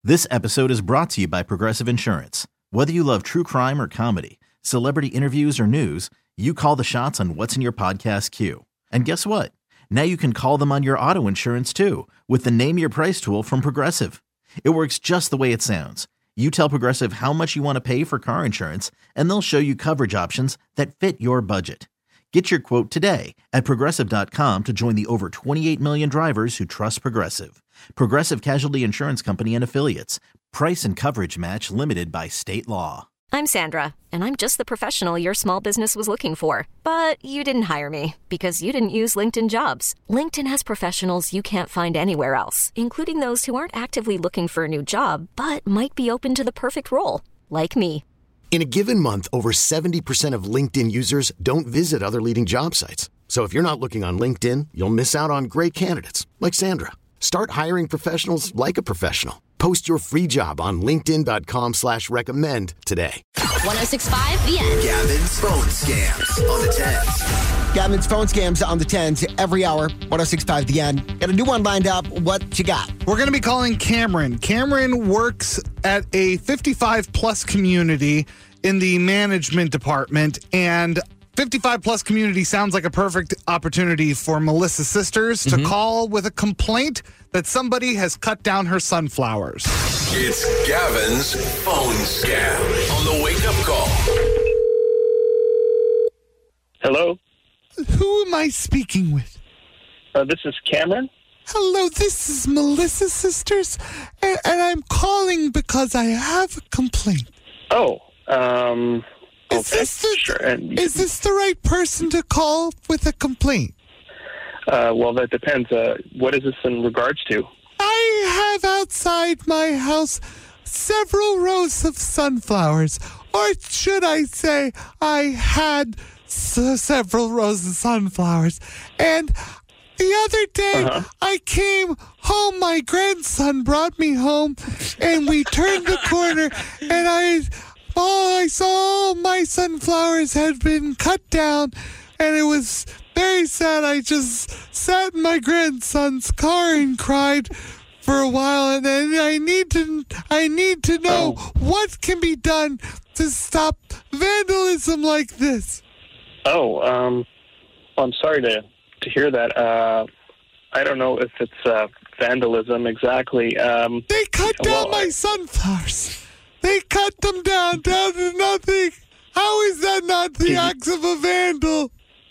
This episode is brought to you by Progressive Insurance. Whether you love true crime or comedy, celebrity interviews or news, you call the shots on what's in your podcast queue. And guess what? Now you can call them on your auto insurance too with the Name Your Price tool from Progressive. It works just the way it sounds. You tell Progressive how much you want to pay for car insurance, and they'll show you coverage options that fit your budget. Get your quote today at Progressive.com to join the over 28 million drivers who trust Progressive. Progressive Casualty Insurance Company and Affiliates. Price and coverage match limited by state law. I'm Sandra, and I'm just the professional your small business was looking for. But you didn't hire me because you didn't use LinkedIn Jobs. LinkedIn has professionals you can't find anywhere else, including those who aren't actively looking for a new job, but might be open to the perfect role, like me. In a given month, over 70% of LinkedIn users don't visit other leading job sites. So if you're not looking on LinkedIn, you'll miss out on great candidates like Sandra. Start hiring professionals like a professional. Post your free job on linkedin.com/recommend today. 106.5 The End. Gavin's phone scams on the 10s. Gavin's phone scams on the 10s every hour. 106.5 The End. Got a new one lined up. What you got? We're going to be calling Cameron. Cameron works at a 55-plus community in the management department, and 55-plus community sounds like a perfect opportunity for Melissa Sisters to call with a complaint that somebody has cut down her sunflowers. It's Gavin's phone scam on the wake-up call. Hello? Who am I speaking with? This is Cameron. Hello, this is Melissa Sisters, and I'm calling because I have a complaint. Oh, Is okay, this the, sure. And is this the right person to call with a complaint? well, that depends. What is this in regards to? I have outside my house several rows of sunflowers. Or should I say, I had several rows of sunflowers. And the other day, I came home, my grandson brought me home, and we turned the corner, and I saw my sunflowers had been cut down, and it was very sad. I just sat in my grandson's car and cried for a while, and then I need to know what can be done to stop vandalism like this. I'm sorry to hear that. I don't know if it's vandalism exactly. They cut down my sunflowers. They cut them down to nothing. How is that not the acts of a vandal?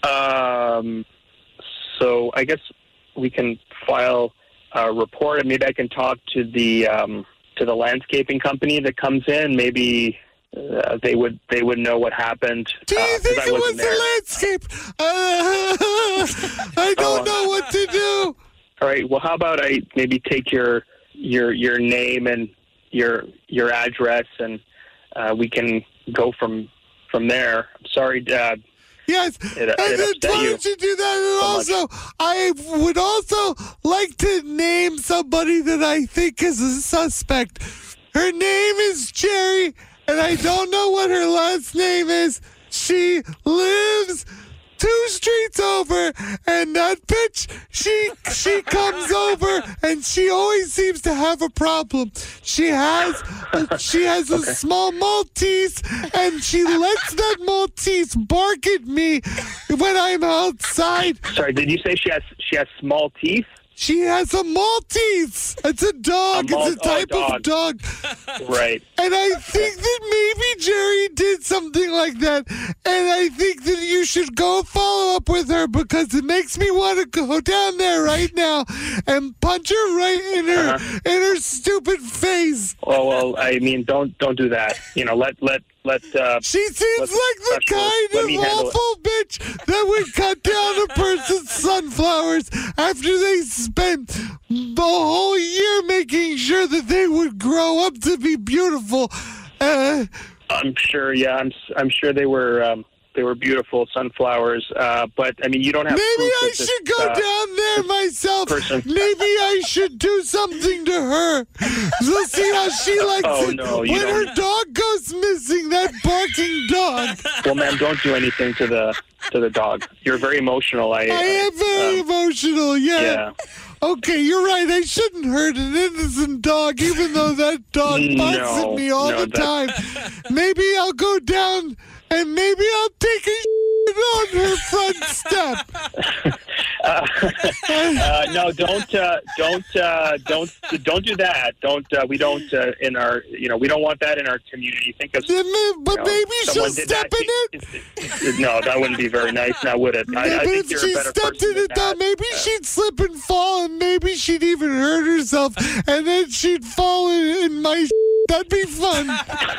So I guess we can file a report, and maybe I can talk to the landscaping company that comes in. Maybe they would know what happened. Do you think it was the landscape? I don't know what to do. All right. Well, how about I maybe take your name and your address, and we can go from there. I'm sorry, Dad. Yes, and then why don't you do that? And also, I would also like to name somebody that I think is a suspect. Her name is Jerry, and I don't know what her last name is. She lives 2 streets over, and that bitch, she comes over, and she always seems to have a problem. She has a small Maltese, and she lets that Maltese bark at me when I'm outside. Sorry, did you say she has small teeth? She has a Maltese. It's a dog. It's a type of dog. Right. And I think that maybe Jerry did something like that. And I think that you should go follow up with her, because it makes me want to go down there right now and punch her right in her stupid face. Oh, well, I mean, don't do that. You know, let she seems like the kind of awful bitch that would cut down a person's sunflowers after they spent the whole year making sure that they would grow up to be beautiful. I'm sure. Yeah, I'm sure they were beautiful sunflowers. But I mean, you don't have. Maybe I should go down there myself. Maybe I should do something to her. Let's see how she likes it. No, when her dog goes was missing, that barking dog. Well, ma'am, don't do anything to the dog. You're very emotional. I am very emotional, yeah. Okay, you're right. I shouldn't hurt an innocent dog, even though that dog barks at me all the time. Maybe I'll go down and maybe I'll take a on her front step. No, don't do that. We don't in our, we don't want that in our community. Think of, but maybe she'll step in it. No, that wouldn't be very nice, now would it? I think if she stepped in it, though, maybe she'd slip and fall, and maybe she'd even hurt herself, and then she'd fall in my. That'd be fun.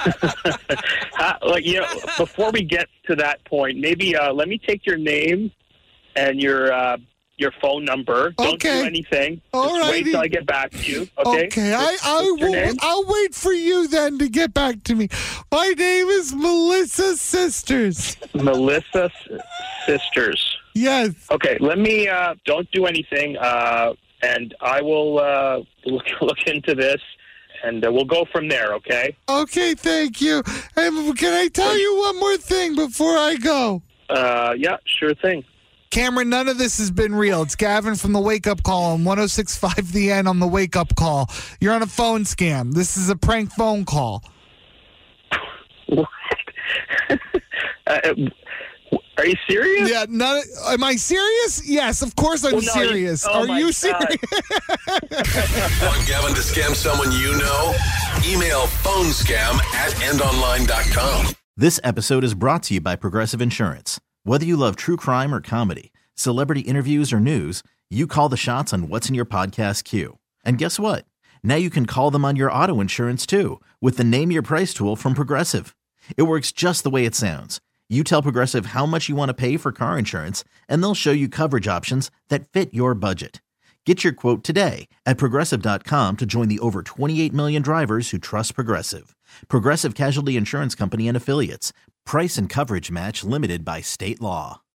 Before we get to that point, maybe let me take your name and your phone number. Don't do anything. Just wait till I get back to you. Okay. Okay. I'll wait for you then to get back to me. My name is Melissa Sisters. Melissa Sisters. Yes. Okay. Let me. Don't do anything. And I will look into this. And we'll go from there, okay? Okay, thank you. And can I tell you one more thing before I go? Yeah, sure thing. Cameron, none of this has been real. It's Gavin from the Wake Up Call on 106.5 The End on the Wake Up Call. You're on a phone scam. This is a prank phone call. What? Are you serious? Yeah, am I serious? Yes, of course I'm serious. Are you serious? Want Gavin to scam someone you know? Email phonescam@endonline.com. This episode is brought to you by Progressive Insurance. Whether you love true crime or comedy, celebrity interviews or news, you call the shots on what's in your podcast queue. And guess what? Now you can call them on your auto insurance too with the Name Your Price tool from Progressive. It works just the way it sounds. You tell Progressive how much you want to pay for car insurance, and they'll show you coverage options that fit your budget. Get your quote today at Progressive.com to join the over 28 million drivers who trust Progressive. Progressive Casualty Insurance Company and Affiliates. Price and coverage match limited by state law.